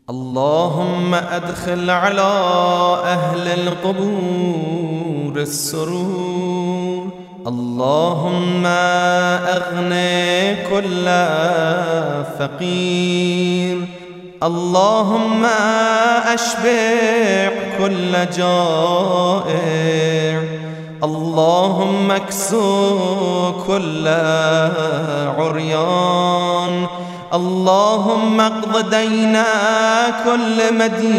اللهم أدخل على أهل القبور السرور. اللهم أغني كل فقير. اللهم أشبع كل جائع. اللهم اكسو كل عريان. اللهم اقض دين كل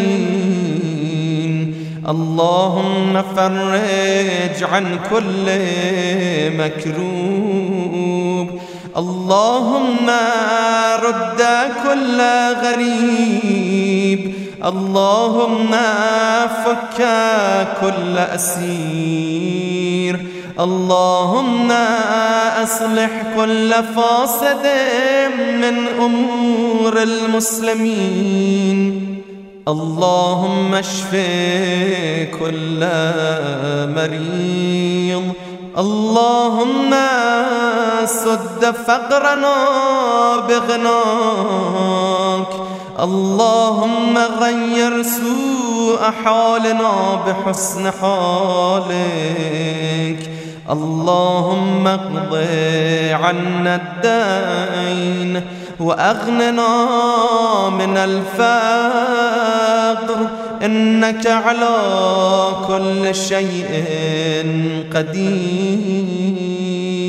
مدين. اللهم فرج عن كل مكروب. اللهم رد كل غريب. اللهم فك كل أسير. اللهم أصلح كل فاسد من أمور المسلمين. اللهم اشف كل مريض. اللهم سد فقرنا بغناك. اللهم غير سوء حالنا بحسن حالك. اللهم اقض عنا الدين وأغننا من الفقر، إنك على كل شيء قدير.